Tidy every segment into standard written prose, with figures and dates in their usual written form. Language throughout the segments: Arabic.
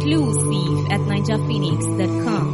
exclusive at ninjaphoenix.com.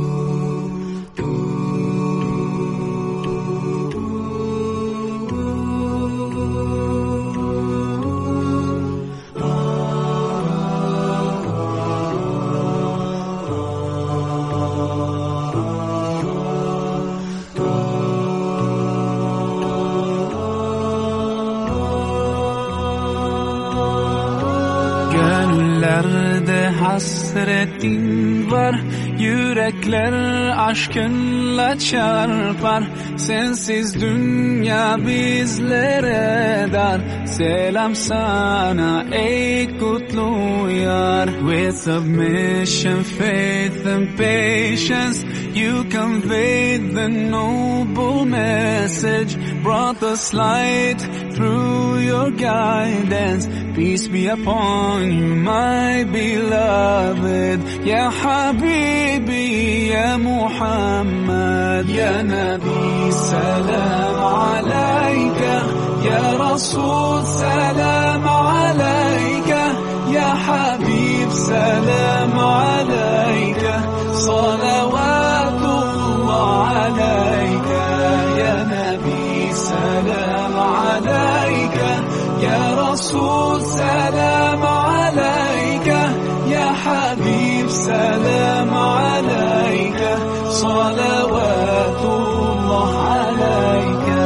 Gönüllerde hasretin var, yürekler aşkınla çarpar. Sensiz dünya bizlere dar. Selam sana ey kutlu yar. With submission, faith and patience, you conveyed the noble message, brought us light through your guidance. Peace be upon you, my beloved. Ya Habibi, Ya Muhammad, Ya Nabi, salam alayka. Ya Rasul, salam alayka. Ya Habib, salam alayka. Salawatullah alayka. Ya Nabi, salam alayka. Ya Rasul, salam alayka. Ya Habib, salam alayka. Salawatullah alayka.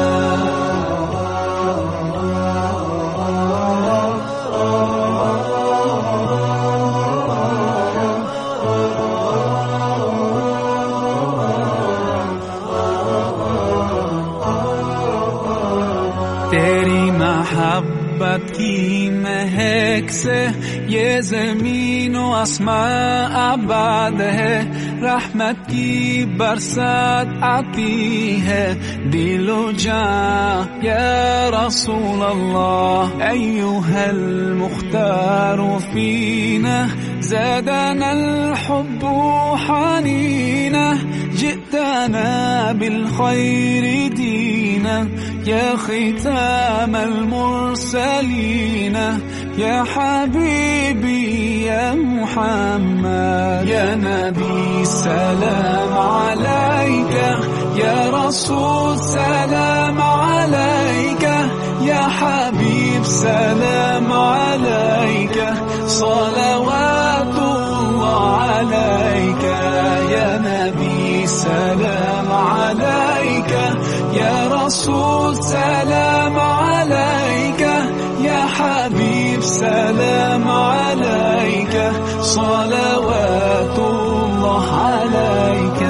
तेरी मोहब्बत की महक से ये ज़मीन व आसमां आबाद है. रहमत की बरसात आती है दिलो जान या रसूल अल्लाह. अय्युहल मुख्तार फीना زادنا الحب حنينا. جئتنا بالخير دينا يا ختام المرسلين. يا حبيبي يا محمد يا نبي سلام عليك. يا رسول سلام عليك. يا حبيب سلام عليك. صلوات الله عليك. يا نبي سلام عليك. يا رسول سلام عليك. يا حبيب سلام عليك. صلوات الله عليك.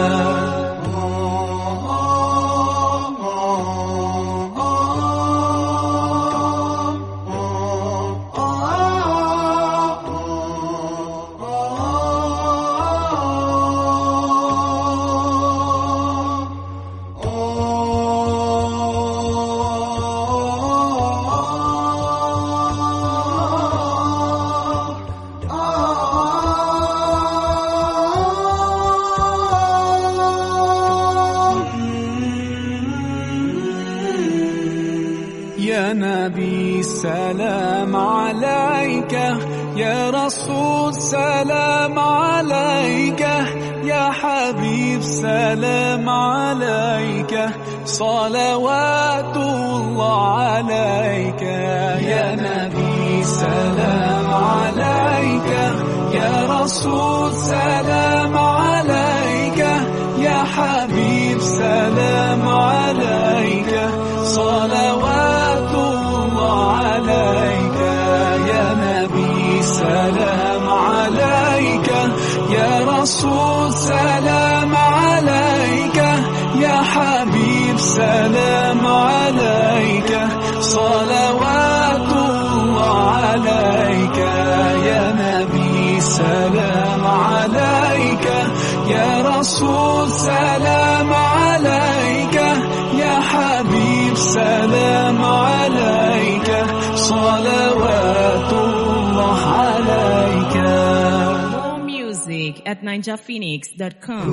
يا نبي سلام عليك. يا رسول سلام عليك. يا حبيب سلام عليك. صلوات الله عليك. يا نبي سلام عليك. يا رسول سلام عليك. يا حبيب سلام عليك. صلوات الله عليك. يا نبي سلام عليك. يا رسول سلام عليك. يا حبيب سلام عليك. صلوات الله عليك. يا نبي سلام عليك. يا رسول سلام عليك. يا حبيب سلام عليك. صلوات الله عليك. More music at ninjaphoenix.com.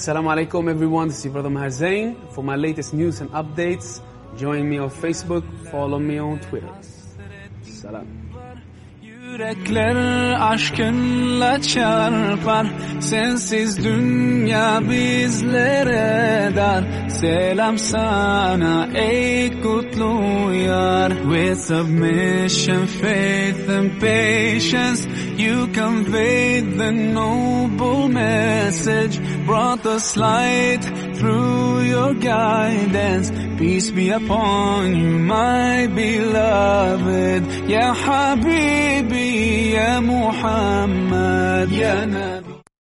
Assalamu alaikum everyone, this is your brother Maher Zain. For my latest news and updates, join me on Facebook, follow me on Twitter. Salam. Yürekler aşkınla çarpar, sensiz dünya bizlere dar. Selam sana ey kutlu yar. With submission, faith and patience, you conveyed the noble message, brought us light through your guidance. Peace be upon you, my beloved. Ya Habibi, Ya Muhammad, Ya Nabi.